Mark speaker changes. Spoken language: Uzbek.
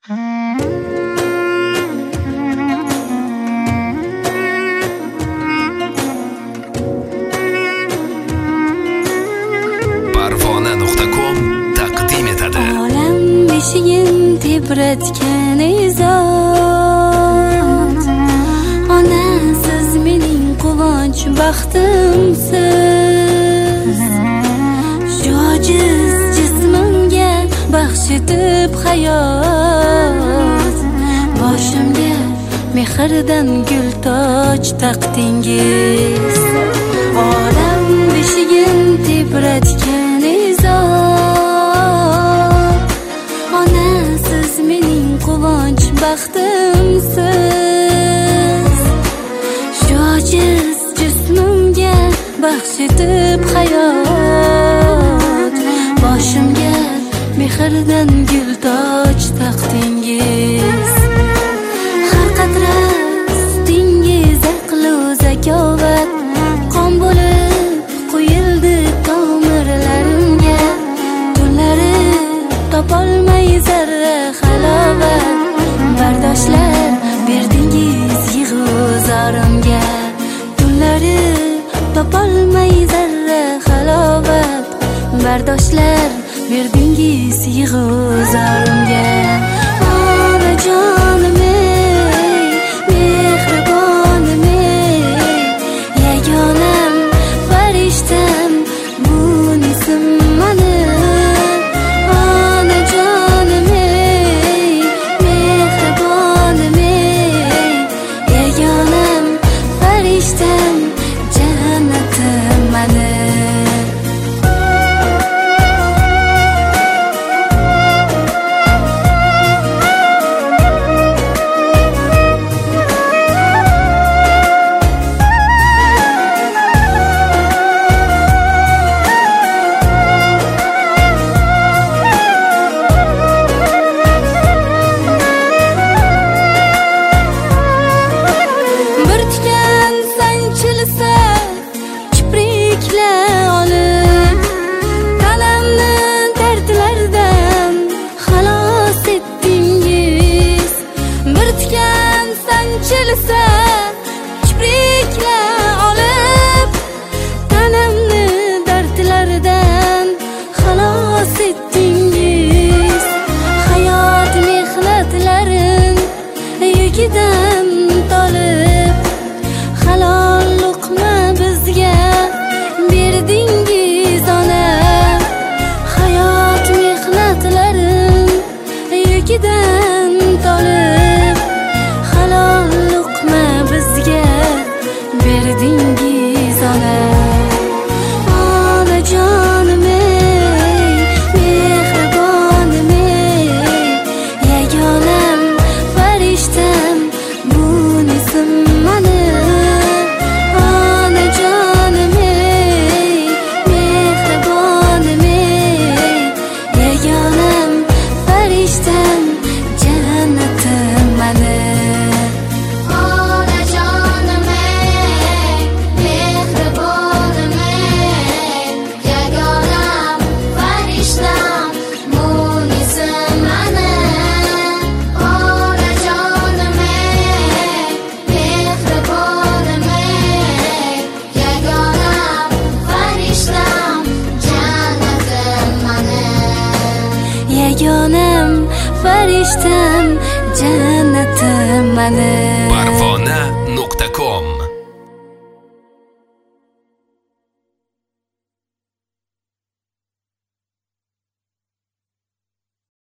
Speaker 1: Parvona.com taqdim etadi.
Speaker 2: Olam beshigin tebratgan izot, ona siz mening quvonch baxtimsiz. Jojiz jismimga baxsh etib hayot, boshimga mehrdan gul toj taqdingiz. Olam beshigin tebratgan izot, ona siz mening quvonch baxtimsiz. Jojiz jismimga baxsh etib hayot, boshimga mehrdan gul toj taqdingiz. Har qatra sutingiz aqlu zakovat, qon bo'lib qo'yildi tomirlarimga. Tunlari topolmay zarra halovat, bardoshlar berdingiz yig'u-zorimga. Tunlari topolmay zarra halovat, bardoshlar berdingiz yig'u-zorimga. Onajonim ey, mehribonim ey, yagonam farishtam munisim mani. Onajonim ey, mehribonim ey, yagonam farishtam jannatim mani. Sanchilsa kipriklar olib, tanamni dardlardan xalos etdingiz. Hayot mehnatlarin yukidan tolib, halol luqma bizga berdingiz ona. Hayot mehnatlarin yukidan tolib, halol luqma bizga berdingiz ona. Onajonim ey, mehribonim ey, yagonam farishtam munisim mani. Onajonim ey, mehribonim ey, yagonam farishtam jannatim mani. Yagonam farishtam